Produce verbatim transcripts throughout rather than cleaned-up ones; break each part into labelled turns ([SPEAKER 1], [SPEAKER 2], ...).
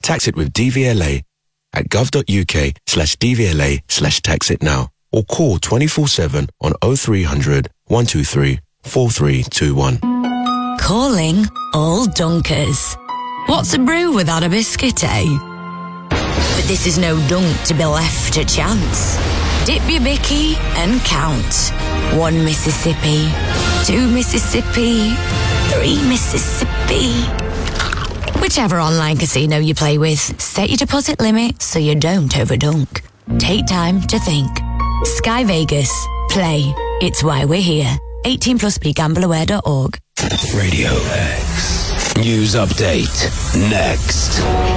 [SPEAKER 1] Tax it with D V L A at gov.uk slash DVLA slash tax it now. Or call twenty-four seven on oh three hundred, one two three, four three two one.
[SPEAKER 2] Calling all Dunkers. What's a brew without a biscuit, eh? But this is no dunk to be left to chance. Dip your bicky and count. One Mississippi, two Mississippi, three Mississippi. Whichever online casino you play with, set your deposit limit so you don't overdunk. Take time to think. Sky Vegas. Play. It's why we're here. eighteen plus b gamble aware dot org.
[SPEAKER 3] Radio X. News update. Next.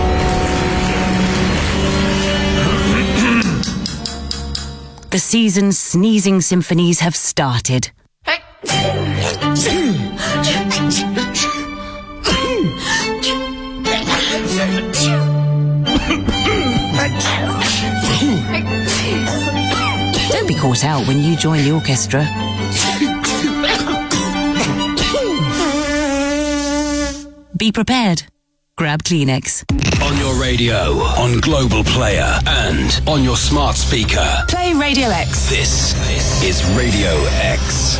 [SPEAKER 4] The season's sneezing symphonies have started. Don't be caught out when you join the orchestra. Be prepared. Grab Kleenex.
[SPEAKER 3] On your radio, on Global Player, and on your smart speaker.
[SPEAKER 4] Play Radio X.
[SPEAKER 3] This is Radio X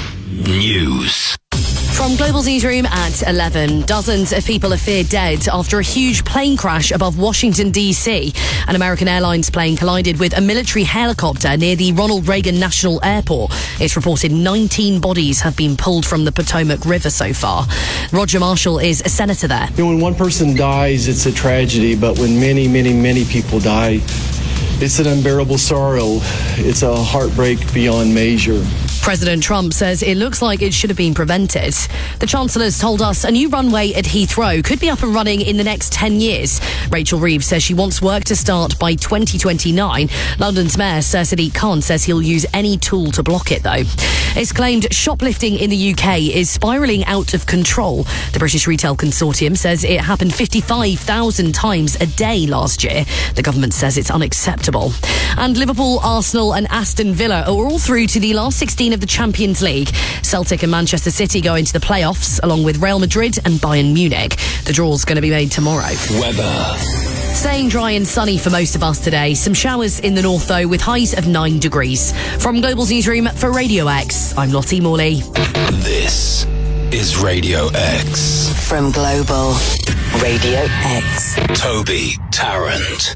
[SPEAKER 3] News.
[SPEAKER 5] From Global's newsroom at eleven, dozens of people are feared dead after a huge plane crash above Washington, D C. An American Airlines plane collided with a military helicopter near the Ronald Reagan National Airport. It's reported nineteen bodies have been pulled from the Potomac River so far. Roger Marshall is a senator there.
[SPEAKER 6] You know, when one person dies, it's a tragedy, but when many, many, many people die, it's an unbearable sorrow. It's a heartbreak beyond measure.
[SPEAKER 5] President Trump says it looks like it should have been prevented. The Chancellor's told us a new runway at Heathrow could be up and running in the next ten years. Rachel Reeves says she wants work to start by twenty twenty-nine. London's Mayor Sir Sadiq Khan says he'll use any tool to block it, though. It's claimed shoplifting in the U K is spiralling out of control. The British Retail Consortium says it happened fifty-five thousand times a day last year. The government says it's unacceptable. And Liverpool, Arsenal and Aston Villa are all through to the last sixteen of the Champions League. Celtic and Manchester City go into the playoffs, along with Real Madrid and Bayern Munich. The draw's going to be made tomorrow.
[SPEAKER 3] Weather.
[SPEAKER 5] Staying dry and sunny for most of us today. Some showers in the north, though, with highs of nine degrees. From Global's newsroom for Radio X, I'm Lottie Morley.
[SPEAKER 3] This is Radio X.
[SPEAKER 2] From Global. Radio X.
[SPEAKER 3] Toby Tarrant.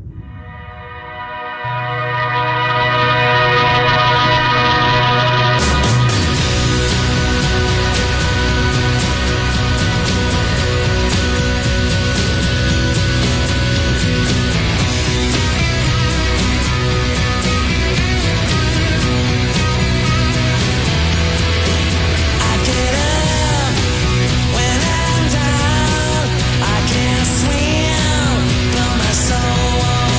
[SPEAKER 7] When I'm down, I can't swim, but my soul won't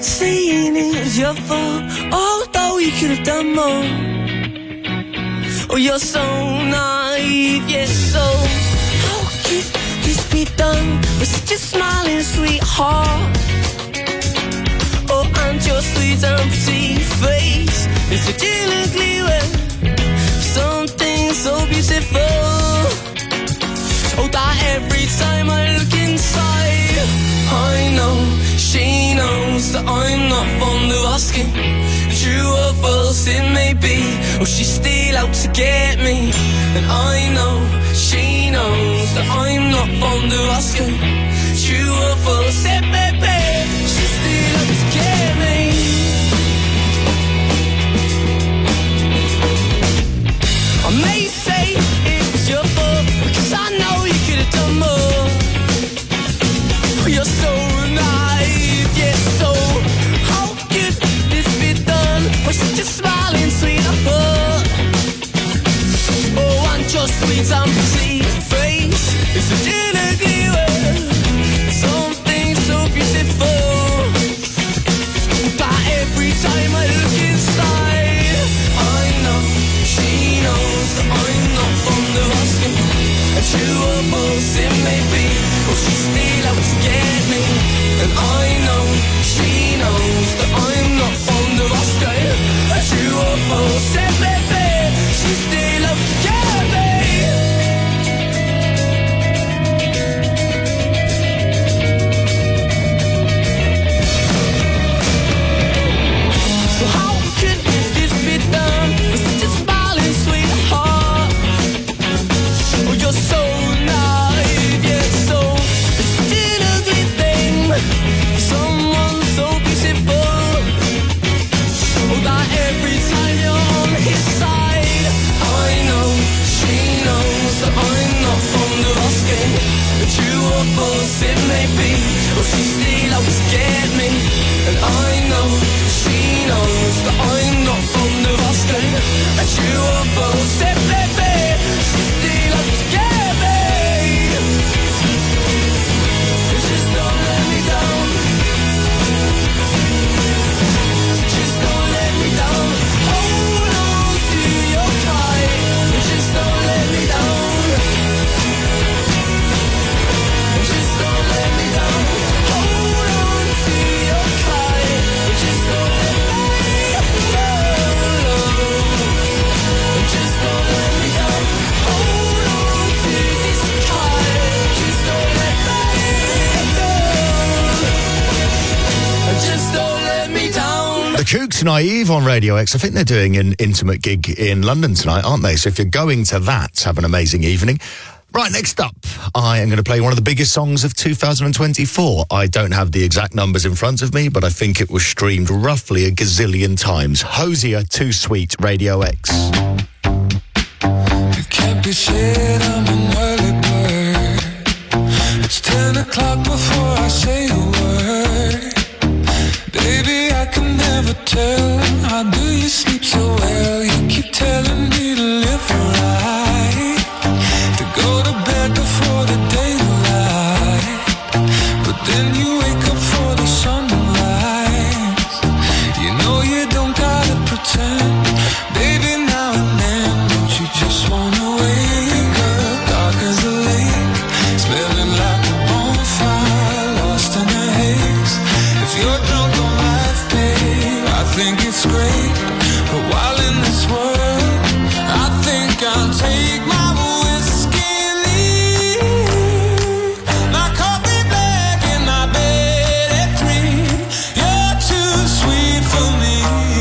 [SPEAKER 7] start saying it was your fault, although you could have done more. Oh, you're so naive, yes, so how could this be done with such a smiling sweetheart? Oh, and your sweet and pretty face is such an ugly way, something so beautiful. Oh, that every time I look inside, I know, she knows that I'm not fond of asking. True or false it may be, oh, she's still out to get me. And I know, she knows that I'm not fond of asking. True or false it may be, she's still out to get me. I may say it was your fault, because I know you could have done more. You're so naive, yes, so how could this be done with such a smiling sweetheart? Oh, and your sweet and pretty face is such an ugly word, something so beautiful. But every time I look inside, I know, she knows that I'm not fond of asking. And true or false it may be, oh, she's still out to get me. And I know, she knows that I'm not fond of asking. And true or false it may be, she's still out to get me. So how could this be done with such a smiling sweetheart? Oh, you're so naive, yeah, so it's an ugly thing, someone so beautiful. Oh, that every time you're on his side, I know, she knows that I'm not fond of asking. True or false it may be, oh, she's still out to get me. And I know, she knows that I'm not fond of asking. True or false it may be, she's still out to get me. Just don't let me down. Just don't let me down. Hold on to your kite. Just don't let me down. Just don't let me down. Hold on to your kite. Just don't let me down. Just don't let me down. Hold on to this kite. Just don't let me down. Just don't let me down.
[SPEAKER 8] The Kooks Naive on Radio X. I think they're doing an intimate gig in London tonight, aren't they? So if you're going to that, have an amazing evening. Right, next up, I am going to play one of the biggest songs of two thousand twenty-four. I don't have the exact numbers in front of me, but I think it was streamed roughly a gazillion times. Hosier, Too Sweet, Radio X.
[SPEAKER 9] You can't be shit, I'm an early bird. It's ten o'clock before I say a word. Baby, I can never tell, how do you sleep so well? You keep telling me to live right, to go to bed before the daylight, but then you wake up for the sunrise. You know you don't gotta pretend, baby, now and then. Don't you just wanna wake up dark as a lake, smelling like a bonfire, lost in a haze. If you're drunk on life, babe, I think it's great, but while in this world, I think I'll take my whiskey and leave. My coffee black and my bed at three. You're too sweet for me.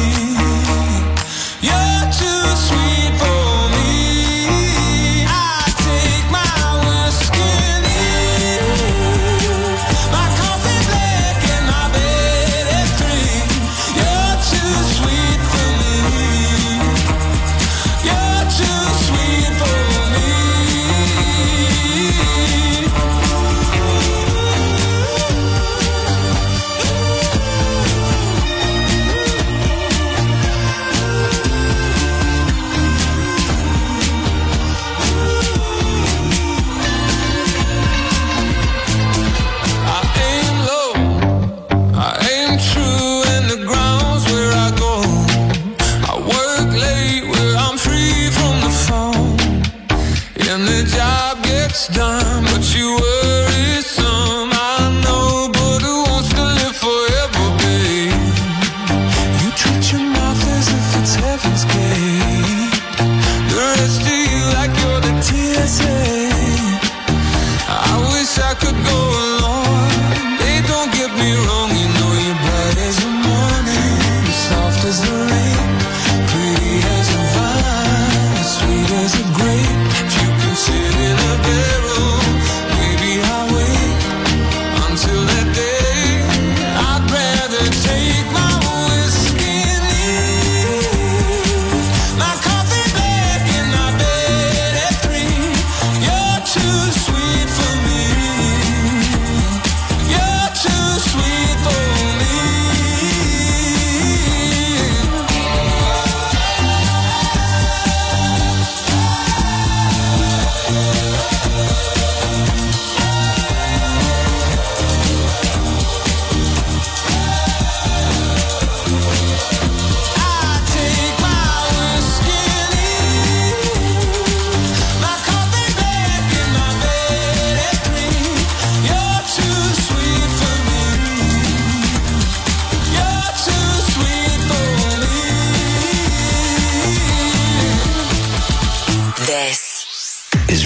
[SPEAKER 9] You're too sweet for me. I take my whiskey and leave. My coffee black and my bed at three. You're too sweet for me.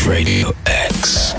[SPEAKER 3] Radio X.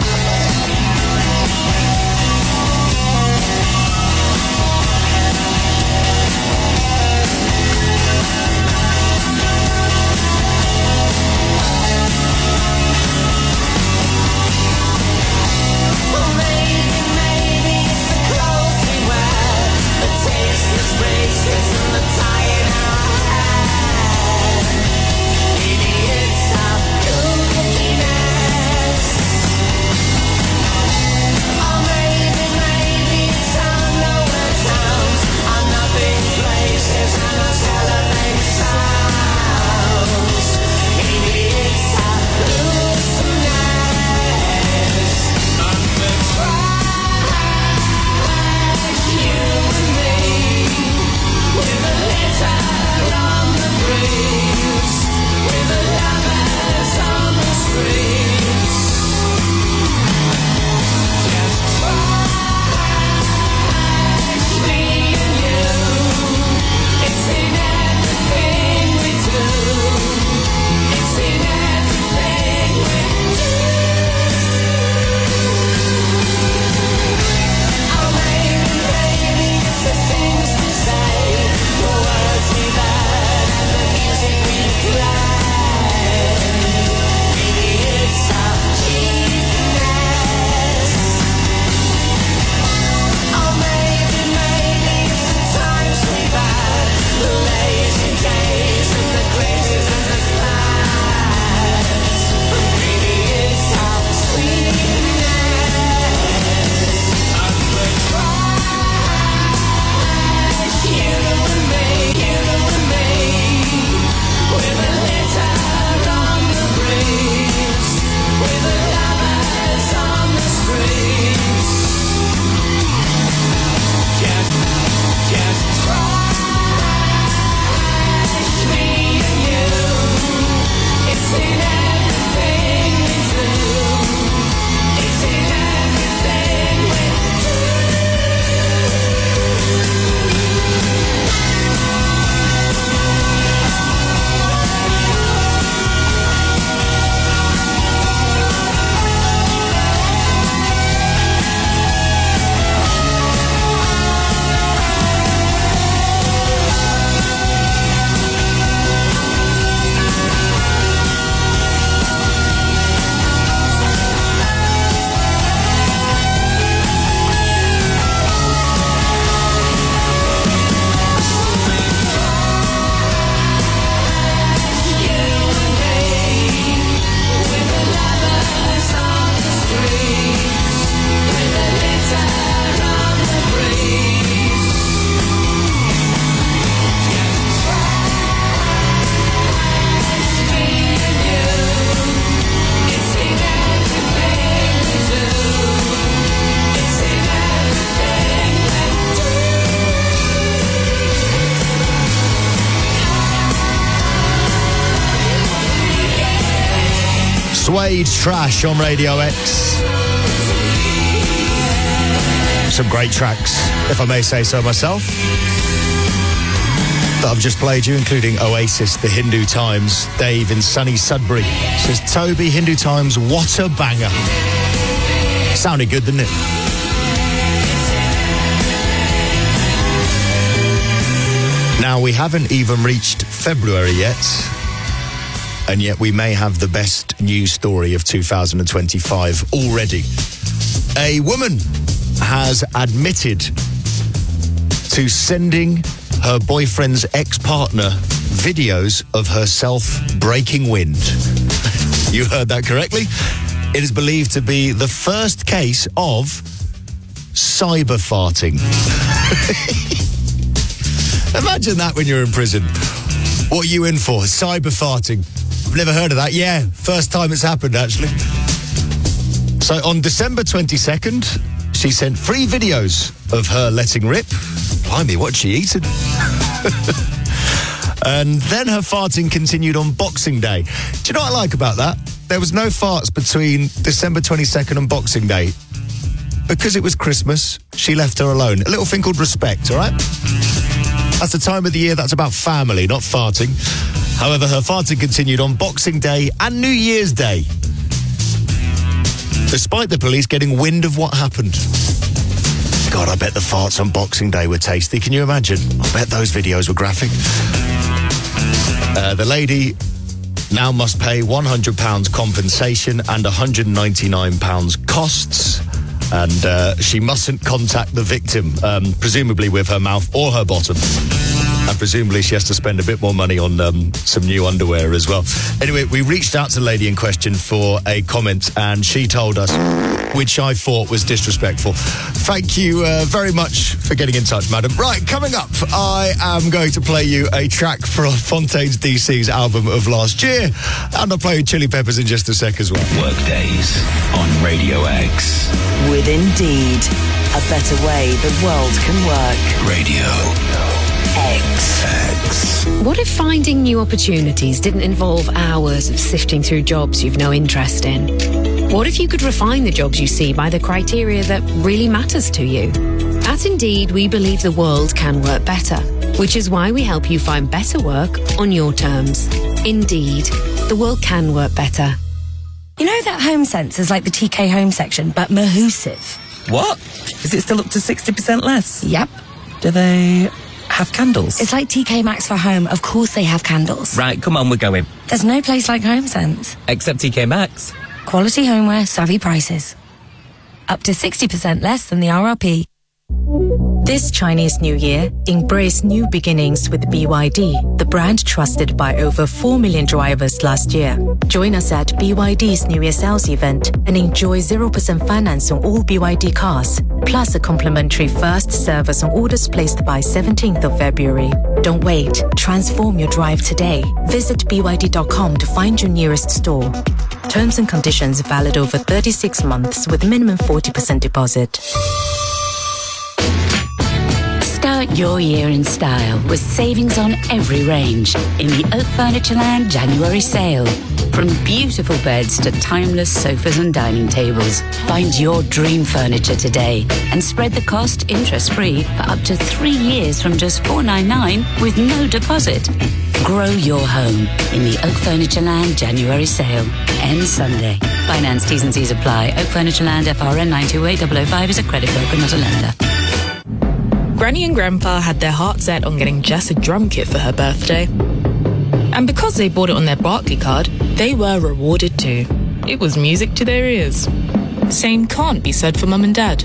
[SPEAKER 8] Suede Trash on Radio X. Some great tracks, if I may say so myself, that I've just played you, including Oasis, The Hindu Times. Dave in sunny Sudbury says, Toby, Hindu Times, what a banger. Sounded good, didn't it? Now, we haven't even reached February yet, and yet we may have the best news story of two thousand twenty-five already. A woman has admitted to sending her boyfriend's ex-partner videos of herself breaking wind. You heard that correctly. It is believed to be the first case of cyber farting. Imagine that when you're in prison. What are you in for? Cyber farting. I've never heard of that. Yeah, first time it's happened, actually. So on December twenty-second, she sent three videos of her letting rip. Blimey, what's she eaten? And then her farting continued on Boxing Day. Do you know what I like about that? There was no farts between December twenty-second and Boxing Day. Because it was Christmas, she left her alone. A little thing called respect, all right? That's the time of the year that's about family, not farting. However, her farting continued on Boxing Day and New Year's Day. despite the police getting wind of what happened. God, I bet the farts on Boxing Day were tasty. Can you imagine? I bet those videos were graphic. Uh, the lady now must pay one hundred pounds compensation and one hundred ninety-nine pounds costs. And uh, she mustn't contact the victim, um, presumably with her mouth or her bottom. And presumably she has to spend a bit more money on um, some new underwear as well. Anyway, we reached out to the lady in question for a comment, and she told us, which I thought was disrespectful. Thank you uh, very much for getting in touch, madam. Right, coming up, I am going to play you a track from Fontaines D C's album of last year, and I'll play you Chili Peppers in just a sec as well.
[SPEAKER 3] Workdays on Radio X.
[SPEAKER 4] With Indeed, a better way the world can work.
[SPEAKER 3] Radio
[SPEAKER 4] X.
[SPEAKER 3] X.
[SPEAKER 5] What if finding new opportunities didn't involve hours of sifting through jobs you've no interest in? What if you could refine the jobs you see by the criteria that really matters to you? At Indeed, we believe the world can work better, which is why we help you find better work on your terms. Indeed, the world can work better.
[SPEAKER 2] You know that home sense is like the T K Home section, but Mahusive.
[SPEAKER 10] What? Is it still up to sixty percent less?
[SPEAKER 2] Yep.
[SPEAKER 10] Do they have candles?
[SPEAKER 2] It's like T K Maxx for home. Of course they have candles.
[SPEAKER 10] Right, come on, we're going.
[SPEAKER 2] There's no place like Home Sense.
[SPEAKER 10] Except T K Maxx.
[SPEAKER 2] Quality homeware, savvy prices. Up to sixty percent less than the R R P.
[SPEAKER 11] This Chinese New Year, embrace new beginnings with B Y D, the brand trusted by over four million drivers last year. Join us at B Y D's New Year sales event and enjoy zero percent finance on all B Y D cars, plus a complimentary first service on orders placed by seventeenth of February. Don't wait. Transform your drive today. Visit B Y D dot com to find your nearest store. Terms and conditions valid over thirty-six months with minimum forty percent deposit.
[SPEAKER 12] Start your year in style with savings on every range in the Oak Furnitureland January sale. From beautiful beds to timeless sofas and dining tables, find your dream furniture today and spread the cost interest-free for up to three years from just four hundred ninety-nine with no deposit. Grow your home in the Oak Furnitureland January sale. Ends Sunday. Finance T's and C's apply. Oak Furnitureland F R N nine two eight zero zero five is a credit broker, not a lender.
[SPEAKER 13] Granny and Grandpa had their heart set on getting Jess a drum kit for her birthday. And because they bought it on their Barclay card, they were rewarded too. It was music to their ears. Same can't be said for Mum and Dad.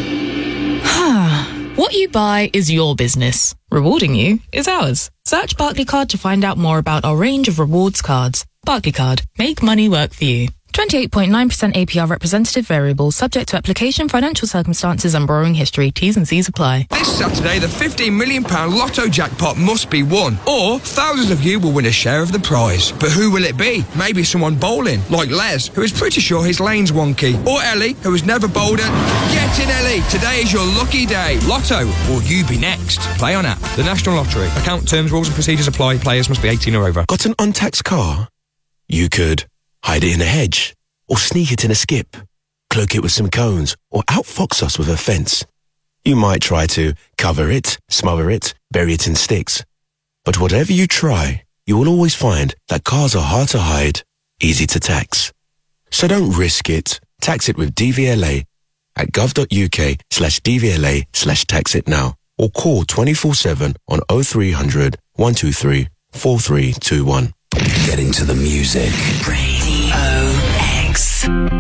[SPEAKER 13] What you buy is your business. Rewarding you is ours. Search Barclay Card to find out more about our range of rewards cards. Barclay Card. Make money work for you. twenty-eight point nine percent A P R representative variable, subject to application, financial circumstances and borrowing history. T's and C's apply.
[SPEAKER 14] This Saturday, the fifteen million pounds lotto jackpot must be won, or thousands of you will win a share of the prize. But who will it be? Maybe someone bowling, like Les, who is pretty sure his lane's wonky, or Ellie, who has never bowled it. Get in, Ellie. Today is your lucky day. Lotto, or you be next. Play on app. The National Lottery. Account terms, rules and procedures apply. Players must be eighteen or over.
[SPEAKER 1] Got an untaxed car? You could hide it in a hedge, or sneak it in a skip, cloak it with some cones, or outfox us with a fence. You might try to cover it, smother it, bury it in sticks. But whatever you try, you will always find that cars are hard to hide, easy to tax. So don't risk it. Tax it with D V L A at gov.uk slash DVLA slash tax it now, or call twenty-four seven on oh three hundred, one two three, four three two one.
[SPEAKER 3] Get into the music.
[SPEAKER 4] Radio X.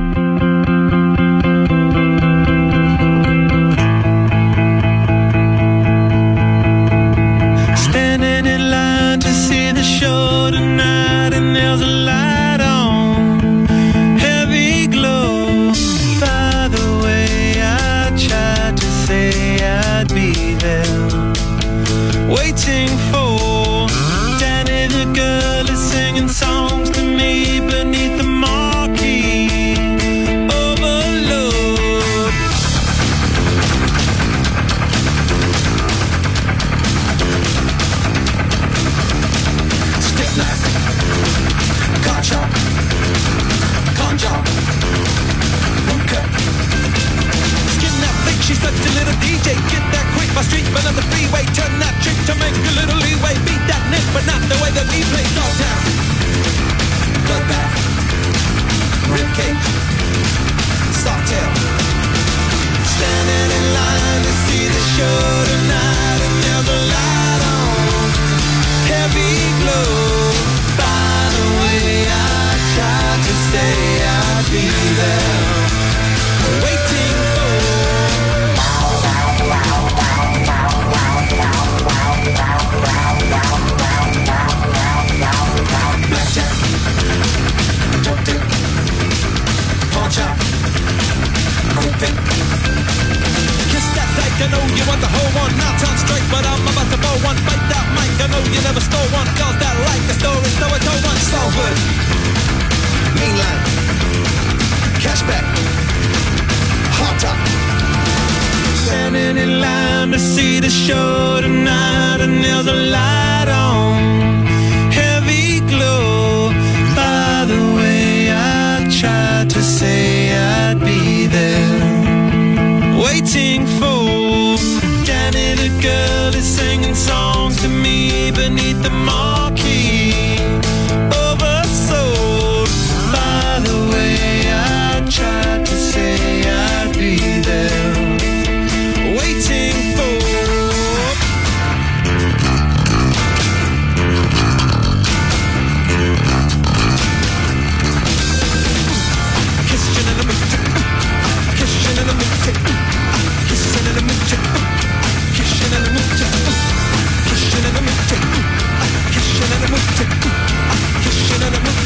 [SPEAKER 9] Standing in line to see the show tonight, and there's a light on, heavy glow. By the way, I tried to say I'd be there, waiting for Danny the girl is singing songs to me beneath the marquee. Overload.
[SPEAKER 7] Stick knife, gotcha, ganja, bunker.
[SPEAKER 9] Skin that flick, she's such a little D J. Get that quick, my street, but on the freeway. Turn that trick to make a little leeway. Beat that nick, but not the way that we play. Dog down.
[SPEAKER 15] show tonight, and there's a light on, heavy glow. By the way, I tried to say I'd be there, waiting for Danny the girl is singing songs to me beneath the marquee, oversold. By the way, I tried to say I'd be there, waiting for kissing in the mood, kissing in the mood, kissing in the mood, kissing in the mood, kissing in the mood, kissing in the mood, kissing in the mood.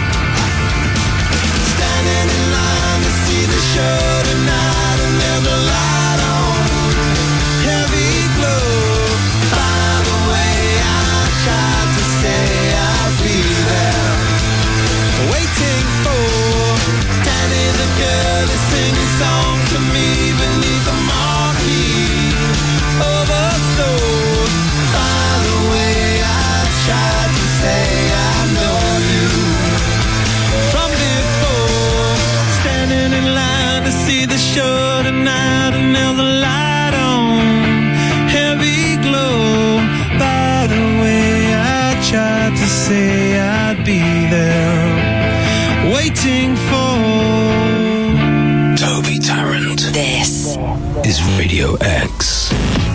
[SPEAKER 15] Standing in line to see the show tonight, and there's a light on, heavy glow. By the way, I tried to say I'll be there, waiting for Danny the girl is singing songs to me beneath the marquee, oversold. By the way, I tried to say I know you from before. Standing in line to see the show tonight, and there's a light on, heavy glow. By the way, I tried to say I'd be there, waiting for
[SPEAKER 3] Toby Tarrant.
[SPEAKER 2] This
[SPEAKER 3] is Radio X.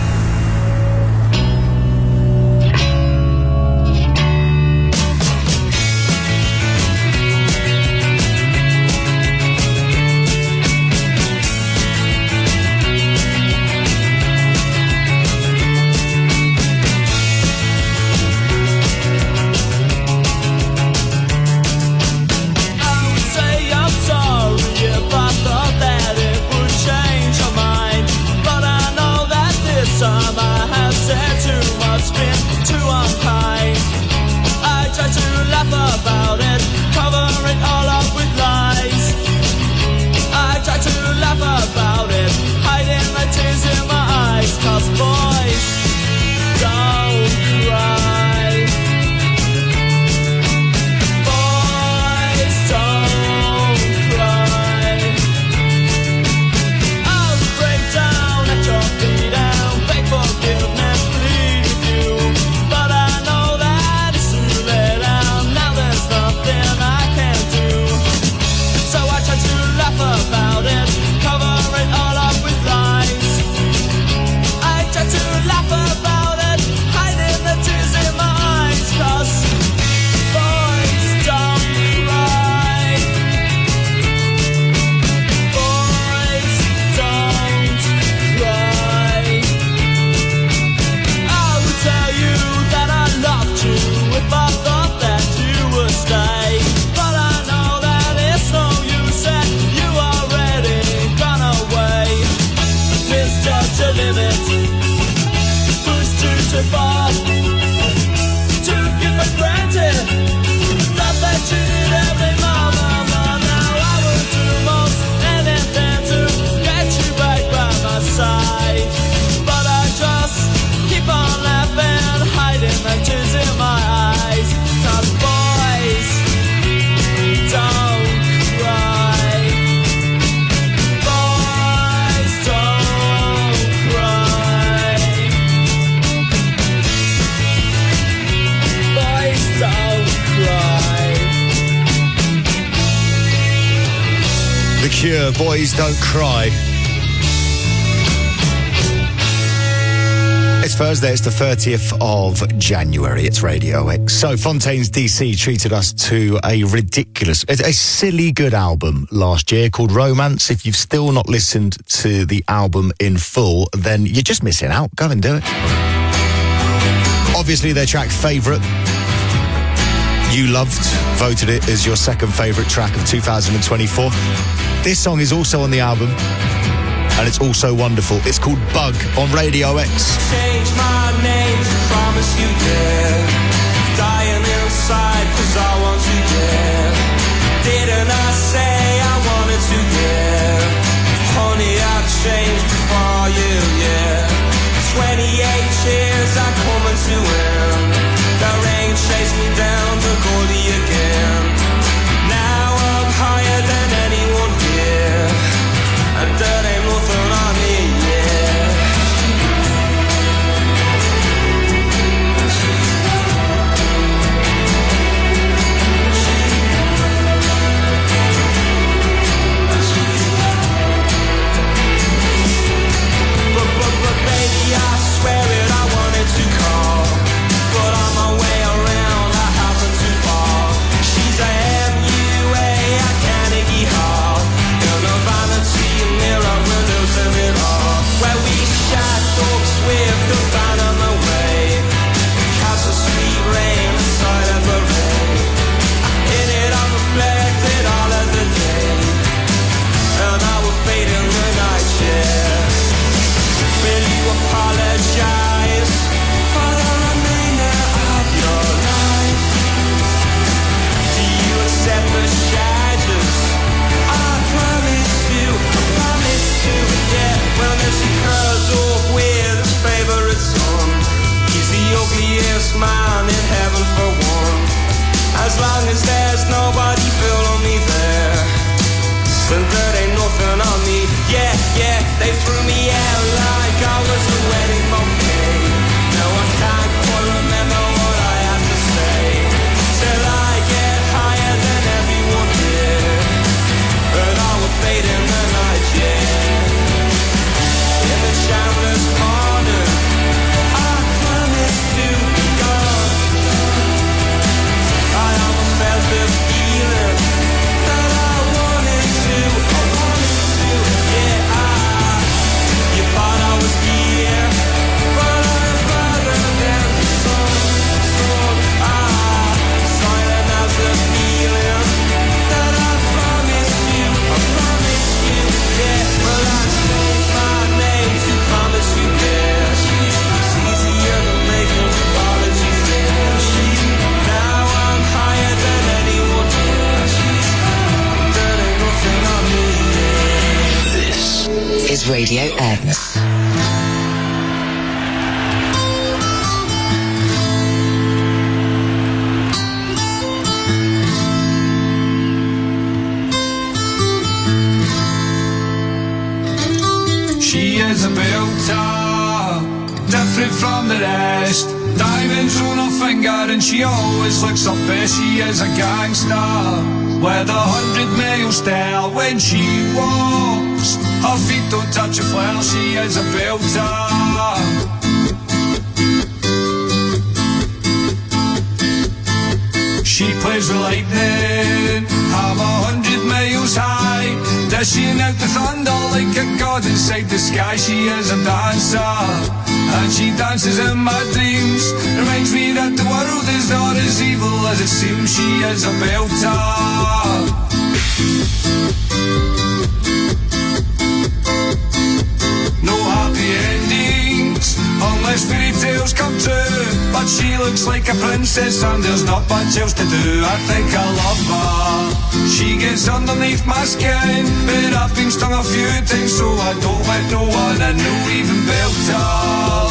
[SPEAKER 7] about it, cover it all up with lies. I try to laugh about it, hiding the tears in my eyes. Cause boys don't cry, boys don't cry. I'll break down at your feet and beg forgiveness, plead with you, but I know that it's too late and now there's nothing I can do. So I try to laugh about it, cover it all up with lies. I try to laugh about it, hiding the tears in my eyes. Cause boys don't cry, boys don't cry. I would tell you that I loved you if I thought that you would stay, but I know that it's no use and you already gone away. Misjudge a limit, pushed you too far, took you for granted, thought that you did every moment. Now I would do most anything to get you back by my side, but I just keep on laughing, hiding the tears in my eyes. Cause boys don't cry, boys don't cry, boys don't cry.
[SPEAKER 8] The Cure, Boys Don't Cry. It's Thursday, it's the thirtieth of January, it's Radio X. So Fontaine's D C treated us to a ridiculous, a, a silly good album last year called Romance. If you've still not listened to the album in full, then you're just missing out. Go and do it. Obviously their track Favourite, you loved, voted it as your second favourite track of two thousand twenty-four. This song is also on the album, and it's also wonderful. It's called Bug on Radio X.
[SPEAKER 7] Change my name to promise you, yeah. Dying inside cause I want to, yeah. Didn't I say I wanted to, yeah. Honey, I've changed for you, yeah. twenty-eight loneliest man in heaven for one. As long as there's nobody follow me there, then there ain't nothing on me. Yeah, yeah, they threw me out like I was a wedding bouquet. Now I can't quite remember what I had to say, till I get higher than everyone here, and I will fade in the night, yeah. In the shameless corner, I promise to be gone. I almost felt the feeling that I wanted to, I wanted to, yeah. I, you thought I was here, but I'm farther than the sun, sun. Ah, silent as the feeling that I promised you, I promised you, yeah. Well, I changed my name to promise you, yeah. It's easier than making apologies, yeah. Now I'm higher than anyone, yeah. There ain't nothing on me, yeah.
[SPEAKER 4] This is Radio X.
[SPEAKER 9] She is a belter, different from the rest. Diamonds on her finger and she always looks her best. She is a gangster with a hundred mile stare. When she walks, her feet don't touch a floor. She is a belter. She plays with lightning, I'm a hundred miles high. Dishing out the thunder like a god inside the sky. She is a dancer, and she dances in my dreams. Reminds me that the world is not as evil as it seems. She is a belter. No happy endings, unless fairy tales come true. But she looks like a princess and there's not much else to do. I think I love her, she gets underneath my skin. But I've been stung a few times, so I don't let no one I know even belt her.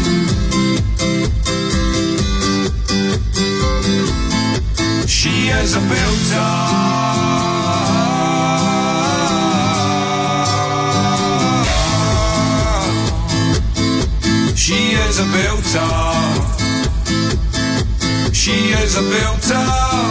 [SPEAKER 9] She is a belter. She is a belter. She is a belter.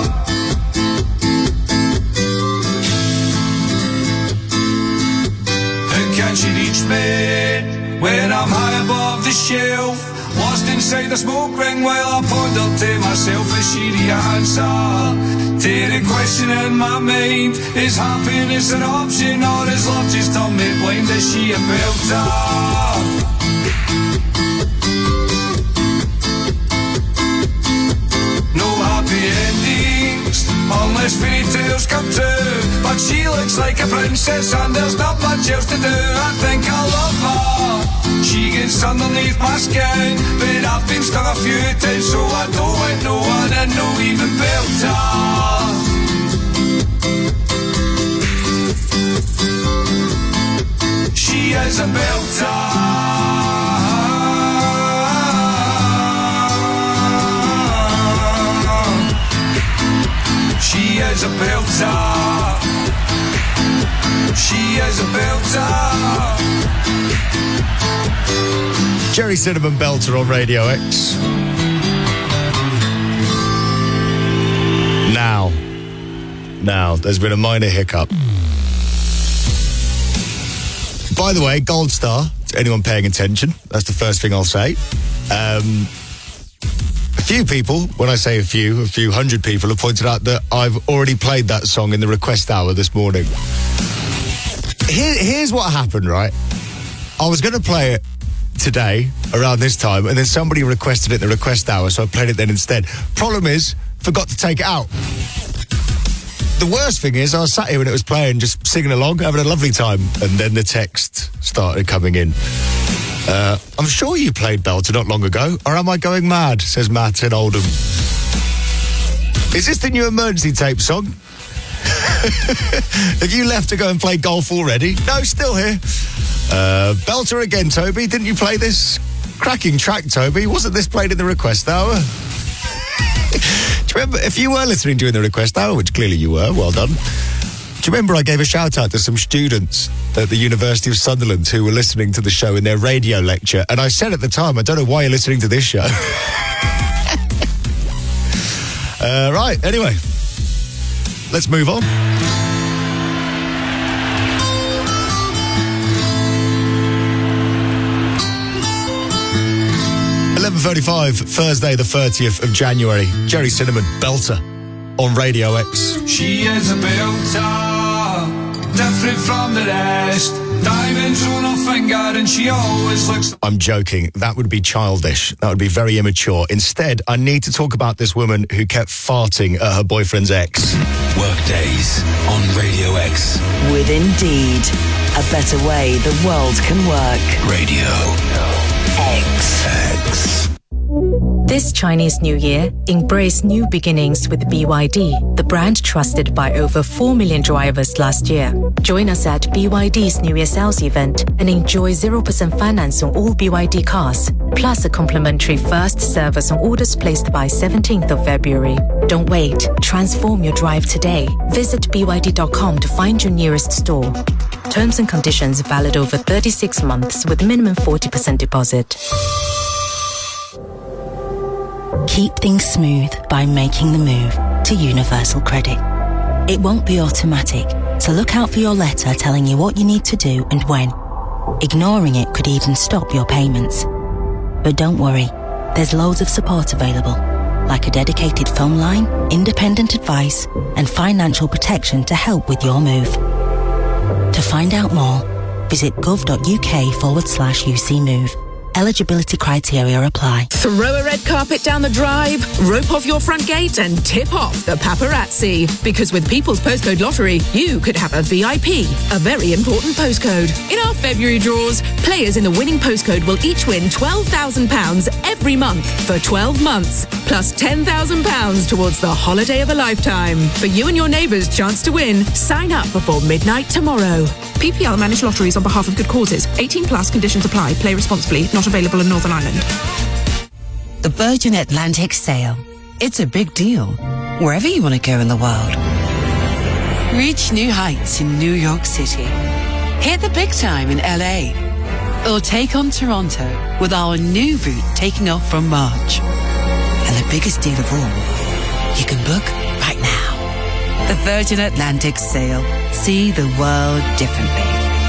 [SPEAKER 9] How can she reach me when I'm high above the shelf? Lost inside the smoke ring while I ponder to myself, is she the answer to the question in my mind? Is happiness an option or is love just done me blind? Is she a belter? Unless fairy tales come true. But she looks like a princess and there's not much else to do. I think I love her, she gets underneath my skin. But I've been stung a few times, so I don't let no one in, no even belter. She is a belter. She is a belter. She is a belter.
[SPEAKER 8] Jerry Cinnamon Belter on Radio X. Now, now, there's been a minor hiccup. By the way, Gold Star, to anyone paying attention, that's the first thing I'll say. Um... A few people, when I say a few, a few hundred people have pointed out that I've already played that song in the request hour this morning. Here, here's what happened, right? I was going to play it today around this time, and then somebody requested it in the request hour, so I played it then instead. Problem is, forgot to take it out. The worst thing is, I was sat here when it was playing, just singing along, having a lovely time, and then the text started coming in. Uh, I'm sure you played Belter not long ago, or am I going mad, says Matt in Oldham. Is this the new emergency tape song? Have you left to go and play golf already? No, still here. Uh, Belter again, Toby. Didn't you play this Cracking track, Toby. Wasn't this played in the request hour? Do you remember, if you were listening during the request hour, which clearly you were, well done. Do you remember I gave a shout out to some students at the University of Sunderland who were listening to the show in their radio lecture? And I said at the time, I don't know why you're listening to this show. uh, right, anyway, let's move on. eleven thirty-five, Thursday the thirtieth of January. Jerry Cinnamon, Belter, on Radio X.
[SPEAKER 9] She is a belter, different from the rest. Diamonds on her finger and she always looks...
[SPEAKER 8] I'm joking. That would be childish. That would be very immature. Instead, I need to talk about this woman who kept farting at her boyfriend's ex.
[SPEAKER 3] Workdays on Radio X.
[SPEAKER 4] With Indeed, a better way the world can work.
[SPEAKER 3] Radio
[SPEAKER 4] X.
[SPEAKER 3] X.
[SPEAKER 11] This Chinese New Year, embrace new beginnings with B Y D, the brand trusted by over four million drivers last year. Join us at B Y D's New Year sales event and enjoy zero percent finance on all B Y D cars, plus a complimentary first service on orders placed by seventeenth of February. Don't wait. Transform your drive today. Visit B Y D dot com to find your nearest store. Terms and conditions valid over thirty-six months with minimum forty percent deposit.
[SPEAKER 16] Keep things smooth by making the move to Universal Credit. It won't be automatic, so look out for your letter telling you what you need to do and when. Ignoring it could even stop your payments. But don't worry, there's loads of support available, like a dedicated phone line, independent advice, and financial protection to help with your move. To find out more, visit gov.uk forward slash UC Move. Eligibility criteria apply.
[SPEAKER 17] Throw a red carpet down the drive, rope off your front gate and tip off the paparazzi. Because with People's Postcode Lottery, you could have a V I P, a very important postcode. In our February draws, players in the winning postcode will each win twelve thousand pounds every month for twelve months, plus ten thousand pounds towards the holiday of a lifetime. For you and your neighbours' chance to win, sign up before midnight tomorrow. P P L manage lotteries on behalf of good causes. eighteen plus conditions apply. Play responsibly. Not available in Northern Ireland.
[SPEAKER 18] The Virgin Atlantic Sale. It's a big deal, wherever you want to go in the world. Reach new heights in New York City. Hit the big time in L A. Or take on Toronto with our new route taking off from March. And the biggest deal of all, you can book right now. The Virgin Atlantic Sale. See the world differently.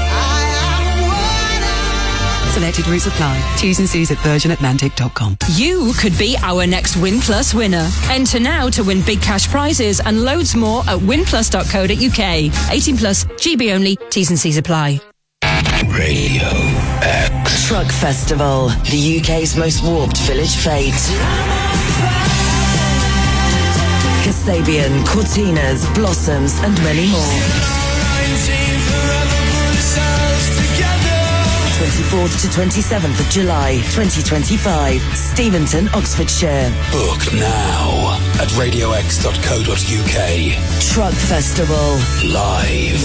[SPEAKER 18] Selected routes apply. T's and C's at virgin atlantic dot com.
[SPEAKER 19] You could be our next Win Plus winner. Enter now to win big cash prizes and loads more at win plus dot co dot uk. eighteen plus, G B only, T's and C's apply.
[SPEAKER 3] Radio X.
[SPEAKER 4] Truck Festival, the U K's most warped village fete. Kasabian, Cortinas, Blossoms and many more. twenty-fourth to twenty-seventh of July, twenty twenty-five. Steventon, Oxfordshire.
[SPEAKER 3] Book now at radio x dot co dot uk.
[SPEAKER 4] Truck Festival.
[SPEAKER 3] Live.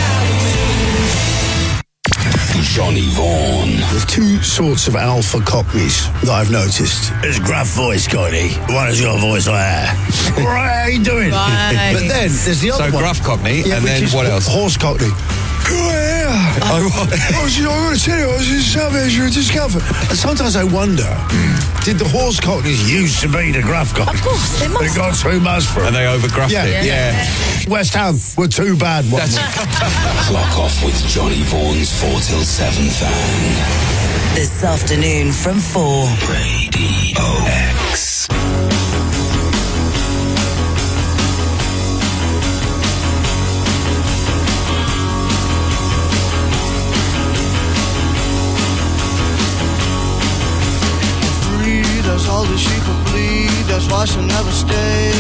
[SPEAKER 3] Johnny Vaughan.
[SPEAKER 20] There's two sorts of alpha cockneys that I've noticed. There's a gruff voice cockney. One has got a voice like that. Right, how you doing?
[SPEAKER 14] Right.
[SPEAKER 20] But then there's the other
[SPEAKER 14] so
[SPEAKER 20] one.
[SPEAKER 14] gruff cockney,
[SPEAKER 20] yeah,
[SPEAKER 14] and then
[SPEAKER 20] is
[SPEAKER 14] what else?
[SPEAKER 20] Horse cockney. Oh, I was, you know, I'm going to tell you, I was in South Asia and discovered. And sometimes I wonder, did the horse cockneys used to be the gruff cockneys?
[SPEAKER 17] Of course, they must.
[SPEAKER 20] They got too much for it.
[SPEAKER 14] And they overgruffed
[SPEAKER 20] yeah.
[SPEAKER 14] it. Yeah.
[SPEAKER 20] yeah. West Ham were too bad. That's
[SPEAKER 3] Clock off with Johnny Vaughan's four till seven thang.
[SPEAKER 4] This afternoon from four.
[SPEAKER 3] Radio X.
[SPEAKER 15] That's all that she could bleed, that's why she'll never stay.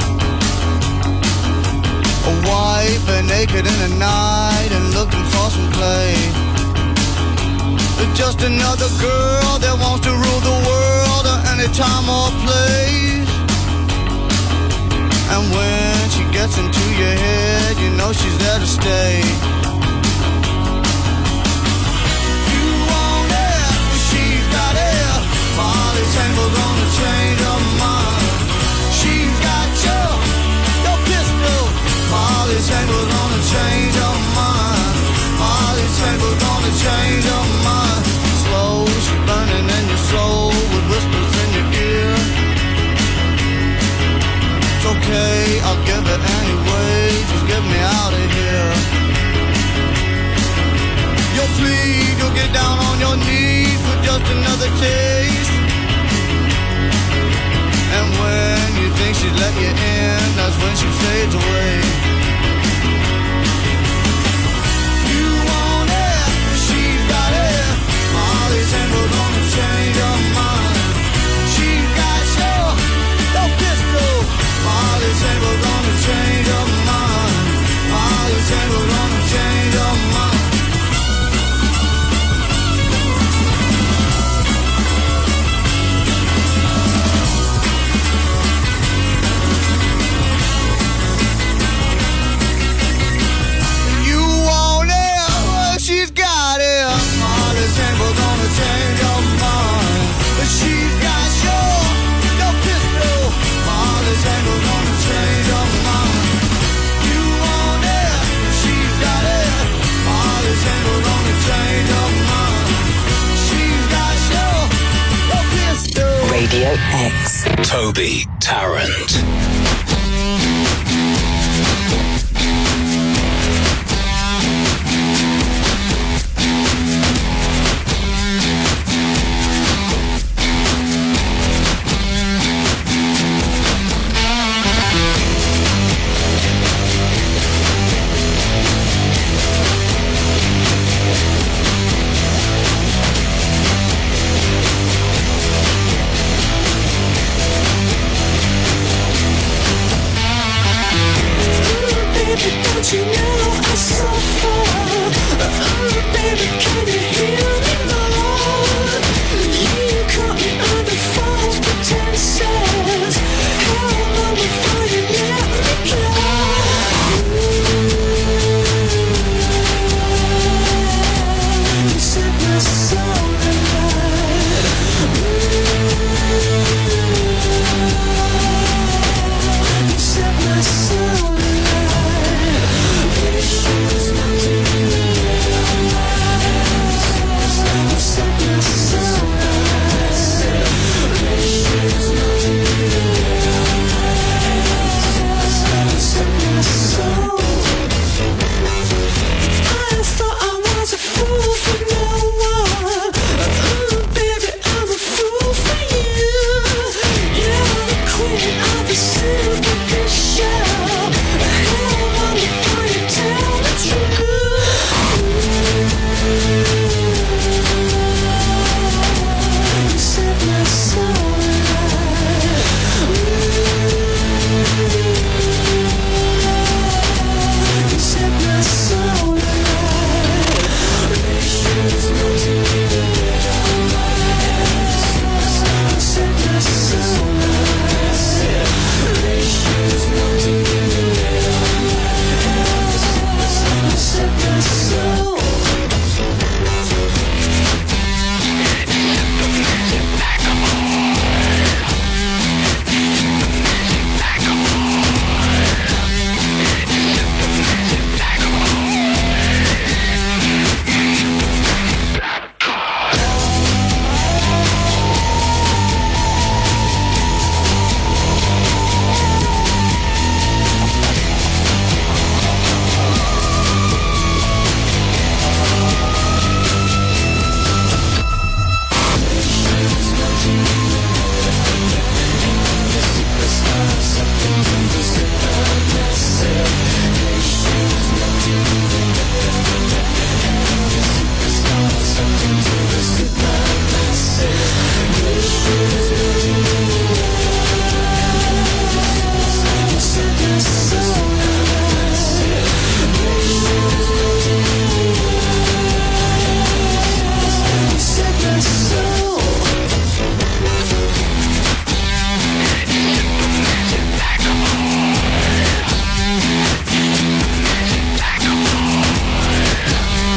[SPEAKER 15] A wife and naked in the night and looking for some play. But just another girl that wants to rule the world at any time or place. And when she gets into your head, you know she's there to stay. You want it, but she's got it. Tangled on a chain of mine. She's got your, your pistol. Molly's tangled on a chain of mine. Molly's tangled on a chain of mine. Slow, she's burning in your soul with whispers in your ear. It's okay, I'll give it anyway. Just get me out of here. You'll plead, you'll get down on your knees for just another taste. And when you think she's let you in, that's when she fades away. You want it, she's got it. Molly's tangled on a chain of mine. She's got your, your pistol. Molly's tangled on a chain of mine. Molly's tangled on a chain of mine.
[SPEAKER 3] Radio X. Toby Tarrant.
[SPEAKER 15] Don't you know I suffer? Oh, baby, can you hear me now? You caught me under false pretenses. How long before you let me go? You set my soul alight. You set my soul alight.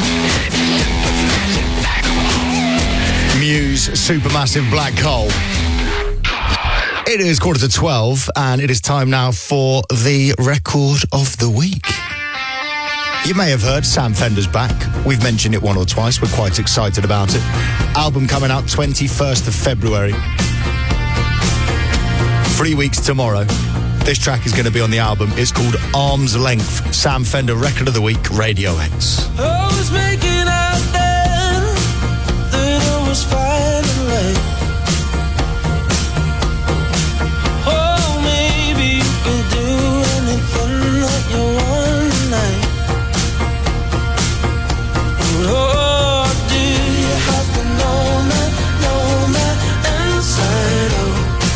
[SPEAKER 8] Supermassive Black Hole. It is quarter to twelve, and it is time now for the record of the week. You may have heard Sam Fender's back. We've mentioned it one or twice. We're quite excited about it. Album coming out twenty-first of February. Three weeks tomorrow. This track is going to be on the album. It's called Arm's Length. Sam Fender Record of the Week, Radio X.
[SPEAKER 15] I was making out then that I was fine and right. Oh, maybe you can do anything that you want tonight. Oh, do you have to know me, know me inside out?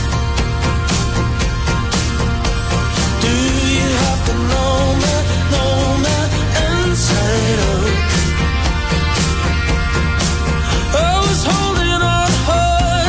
[SPEAKER 15] Do you have to know me, know me inside out? I was holding on hard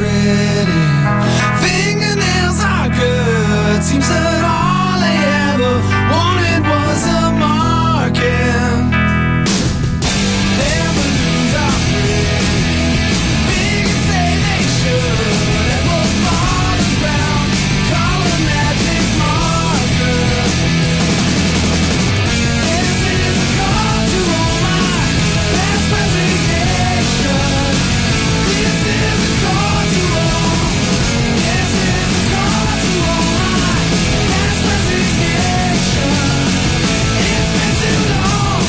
[SPEAKER 15] pretty. Fingernails are good. Seems that all they ever wanted was a marking. Their balloons are pretty. Big and say they should. And we'll fall around. Call a magic marker. This is a call to all my past resignation. This is a call to all. This is a call to all my past resignation. It's been too long.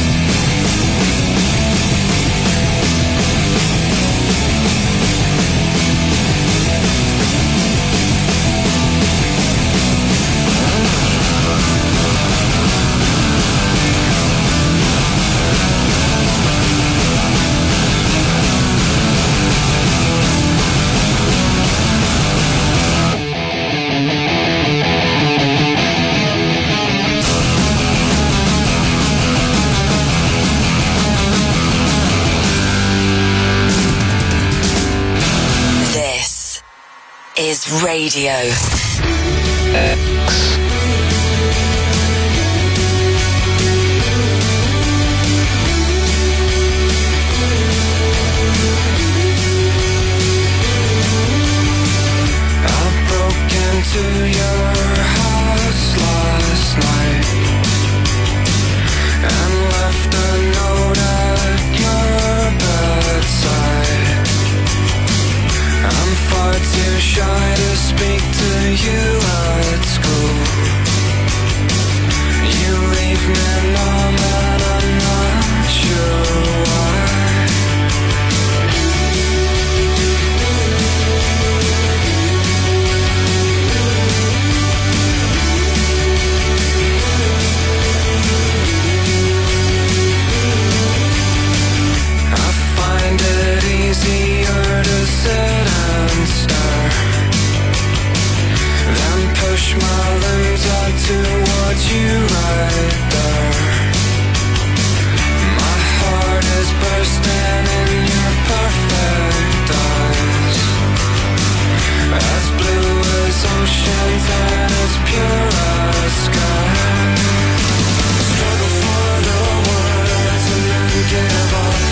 [SPEAKER 4] This is Radio
[SPEAKER 3] X.
[SPEAKER 15] I broke into your house last night and left a note at your bedside. I'm far too shy to speak to you at school. You leave me numb and I'm not sure why. I find it easier to sit and stare than push my limbs out towards you right there. My heart is bursting in your perfect eyes, as blue as oceans and as pure as sky. Struggle for the words and then give up.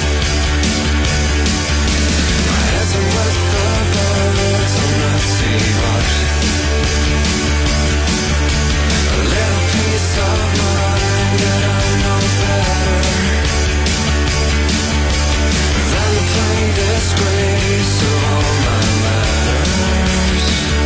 [SPEAKER 15] My head's in with the birds on that seabird. A little piece of mind that I know better than the plain disgrace of all my letters.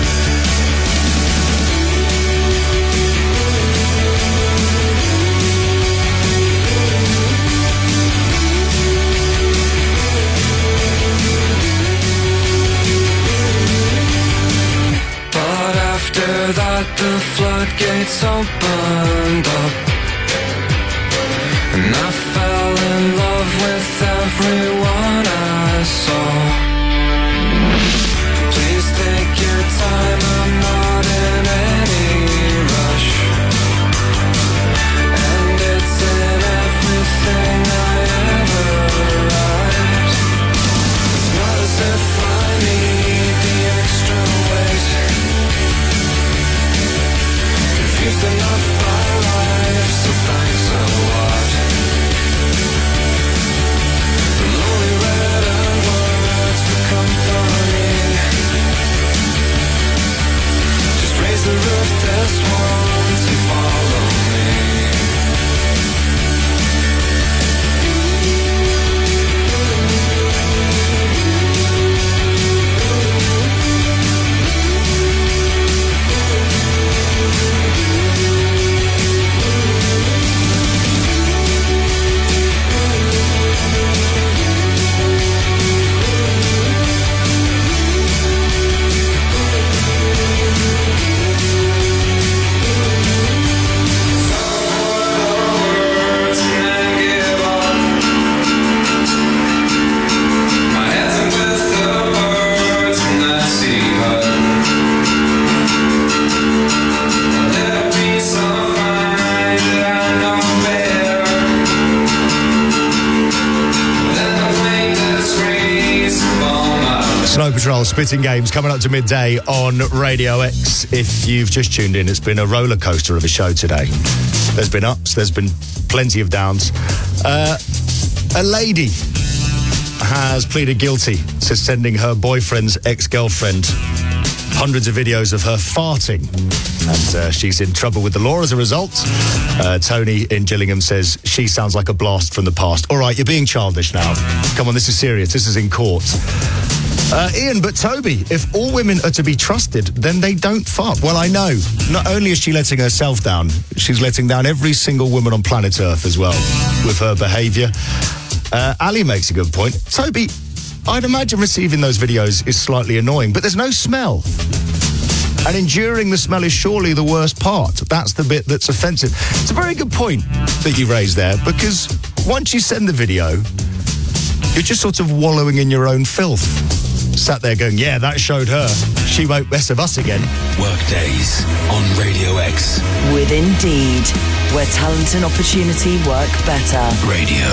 [SPEAKER 15] But after that the floodgates opened up, and I fell in love with everyone I saw. Please take your time, I'm not in any rush, and it's in everything I ever write. It's not as if I need the extra weight, confused enough by life, so thanks a lot.
[SPEAKER 8] Snow Patrol, Spitting Games, coming up to midday on Radio X. If you've just tuned in, it's been a roller coaster of a show today. There's been ups, there's been plenty of downs. Uh, a lady has pleaded guilty to sending her boyfriend's ex-girlfriend hundreds of videos of her farting. And uh, she's in trouble with the law as a result. Uh, Tony in Gillingham says she sounds like a blast from the past. All right, you're being childish now. Come on, this is serious. This is in court. Uh, Ian, but Toby, if all women are to be trusted, then they don't fart. Well, I know. Not only is she letting herself down, she's letting down every single woman on planet Earth as well with her behaviour. Uh, Ali makes a good point. Toby, I'd imagine receiving those videos is slightly annoying, but there's no smell. And enduring the smell is surely the worst part. That's the bit that's offensive. It's a very good point that you raised there, because once you send the video, you're just sort of wallowing in your own filth. Sat there going, yeah, that showed her. She won't mess with us again.
[SPEAKER 3] Workdays on Radio X.
[SPEAKER 4] With Indeed, where talent and opportunity work better.
[SPEAKER 3] Radio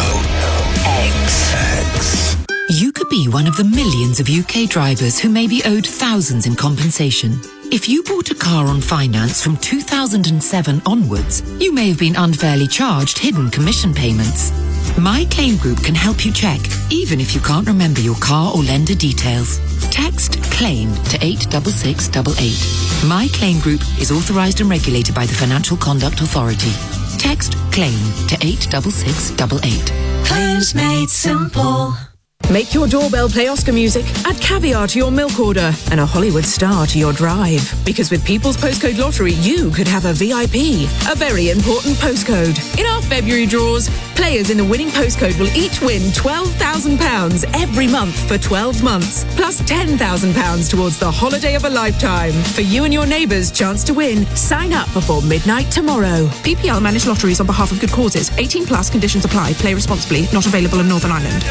[SPEAKER 4] X.
[SPEAKER 3] X.
[SPEAKER 21] You could be one of the millions of U K drivers who may be owed thousands in compensation. If you bought a car on finance from two thousand seven onwards, you may have been unfairly charged hidden commission payments. My Claim Group can help you check, even if you can't remember your car or lender details. Text CLAIM to eight six six eight eight. My Claim Group is authorised and regulated by the Financial Conduct Authority. Text CLAIM to eight six six eight eight.
[SPEAKER 17] Claims made simple. Make your doorbell play Oscar music, add caviar to your milk order, and a Hollywood star to your drive. Because with People's Postcode Lottery, you could have a V I P, a very important postcode. In our February draws, players in the winning postcode will each win twelve thousand pounds every month for twelve months, plus ten thousand pounds towards the holiday of a lifetime. For you and your neighbours' chance to win, sign up before midnight tomorrow. P P L managed lotteries on behalf of good causes. eighteen plus conditions apply. Play responsibly. Not available in Northern Ireland.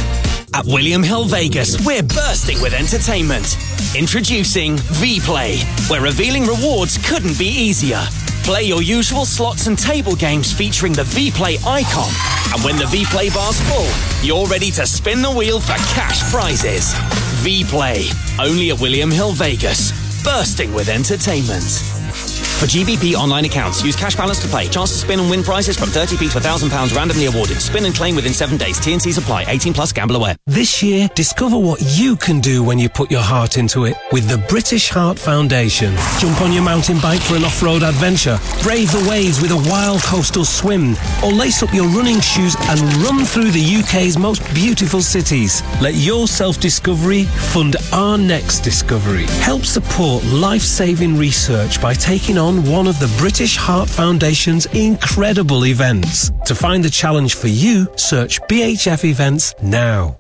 [SPEAKER 22] At William Hill Vegas, we're bursting with entertainment. Introducing V-Play, where revealing rewards couldn't be easier. Play your usual slots and table games featuring the V-Play icon. And when the V-Play bar's full, you're ready to spin the wheel for cash prizes. V-Play, only at William Hill Vegas, bursting with entertainment. For G B P online accounts, use cash balance to play. Chance to spin and win prizes from thirty p to one thousand pounds randomly awarded. Spin and claim within seven days. T and Cs apply. eighteen plus, gamble aware.
[SPEAKER 23] This year, discover what you can do when you put your heart into it with the British Heart Foundation. Jump on your mountain bike for an off-road adventure. Brave the waves with a wild coastal swim. Or lace up your running shoes and run through the U K's most beautiful cities. Let your self-discovery fund our next discovery. Help support life-saving research by taking on one of the British Heart Foundation's incredible events. To find the challenge for you, search B H F events now.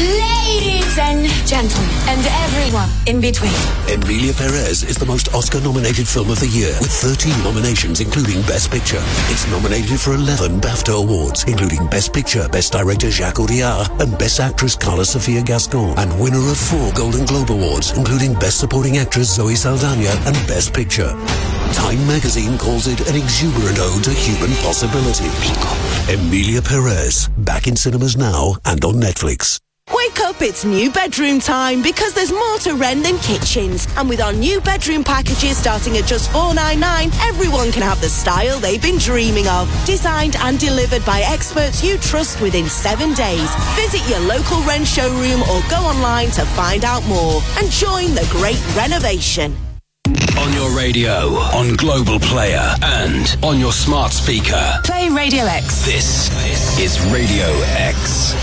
[SPEAKER 24] Ladies and gentlemen, and everyone in between.
[SPEAKER 3] Emilia Perez is the most Oscar-nominated film of the year, with thirteen nominations, including Best Picture. It's nominated for eleven BAFTA awards, including Best Picture, Best Director Jacques Audiard, and Best Actress Carla Sofia Gascon, and winner of four Golden Globe Awards, including Best Supporting Actress Zoe Saldana and Best Picture. Time magazine calls it an exuberant ode to human possibility. Emilia Perez, back in cinemas now and on Netflix.
[SPEAKER 25] Wake up, it's new bedroom time, because there's more to rent than kitchens. And with our new bedroom packages starting at just four ninety-nine, everyone can have the style they've been dreaming of. Designed and delivered by experts you trust within seven days. Visit your local Wren showroom or go online to find out more and join the great renovation.
[SPEAKER 3] On your radio, on Global Player, and on your smart speaker.
[SPEAKER 19] Play Radio X.
[SPEAKER 3] This is Radio X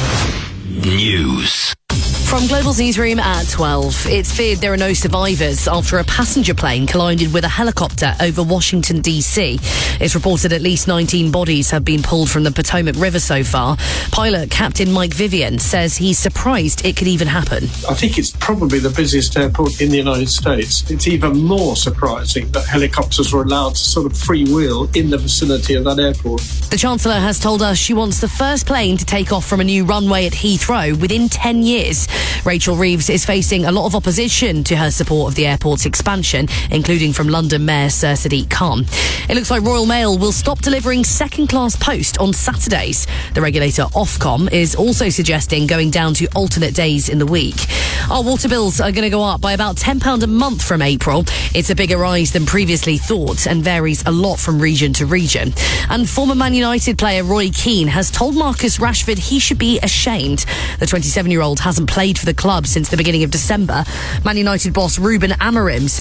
[SPEAKER 3] News.
[SPEAKER 5] From Global's newsroom at twelve, it's feared there are no survivors after a passenger plane collided with a helicopter over Washington, D C. It's reported at least nineteen bodies have been pulled from the Potomac River so far. Pilot Captain Mike Vivian says he's surprised it could even happen.
[SPEAKER 26] I think it's probably the busiest airport in the United States. It's even more surprising that helicopters were allowed to sort of freewheel in the vicinity of that airport.
[SPEAKER 5] The Chancellor has told us she wants the first plane to take off from a new runway at Heathrow within ten years. Rachel Reeves is facing a lot of opposition to her support of the airport's expansion, including from London Mayor Sir Sadiq Khan. It looks like Royal Mail will stop delivering second-class post on Saturdays. The regulator Ofcom is also suggesting going down to alternate days in the week. Our water bills are going to go up by about ten pounds a month from April. It's a bigger rise than previously thought and varies a lot from region to region. And former Man United player Roy Keane has told Marcus Rashford he should be ashamed. The twenty-seven-year-old hasn't played for the club since the beginning of December. Man United boss Ruben Amorim